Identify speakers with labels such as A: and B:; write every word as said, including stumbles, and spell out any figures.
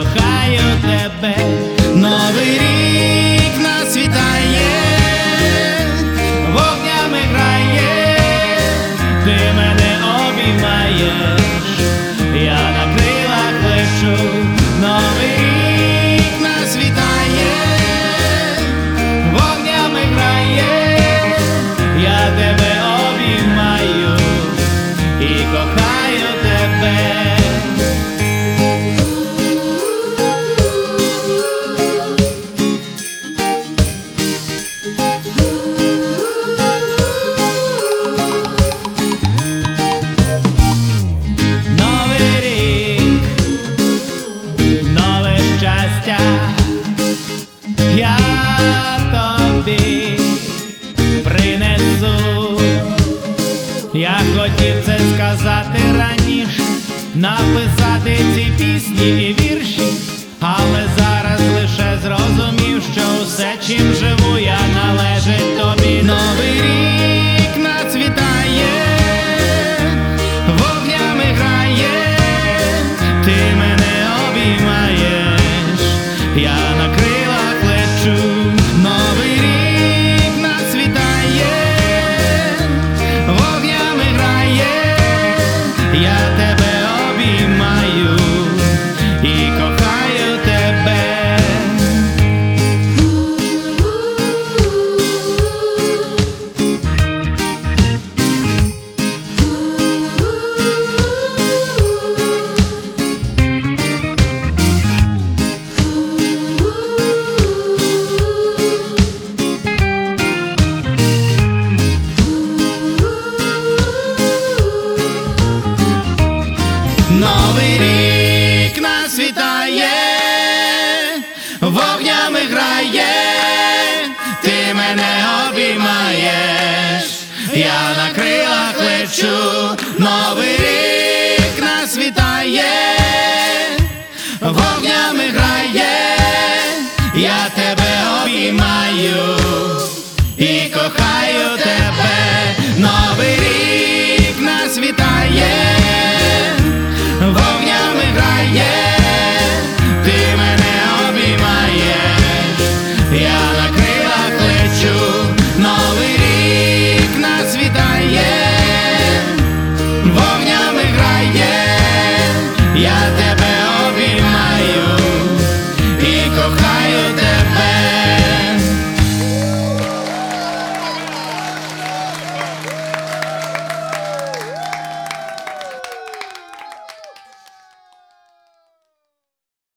A: кохаю тебе. Новий рік нас вітає, вогнями грає, ти мене обіймаєш, я на крилах лечу. Новий рік нас вітає, вогнями грає, я тебе обіймаю і кохаю тебе. Я тобі принесу. Я хотів це сказати раніше, написати ці пісні і вірші, але зараз лише зрозумів, що усе, чим живу я, належить тобі. Новий рік нацвітає, вогнями грає, ти мене обіймаєш, я на крилах лечу. Новий рік нацвітає, вогнями грає, я тебе обіймаю і кохаю тебе. Новий рік нас вітає, вогнями грає, ти мене обіймаєш, я на крилах лечу. Новий рік нас вітає, вогнями грає, я тебе обіймаю і кохаю тебе. Новий рік нас вітає, вогнями грає, ти мене обіймаєш, я на крилах лечу. Новий рік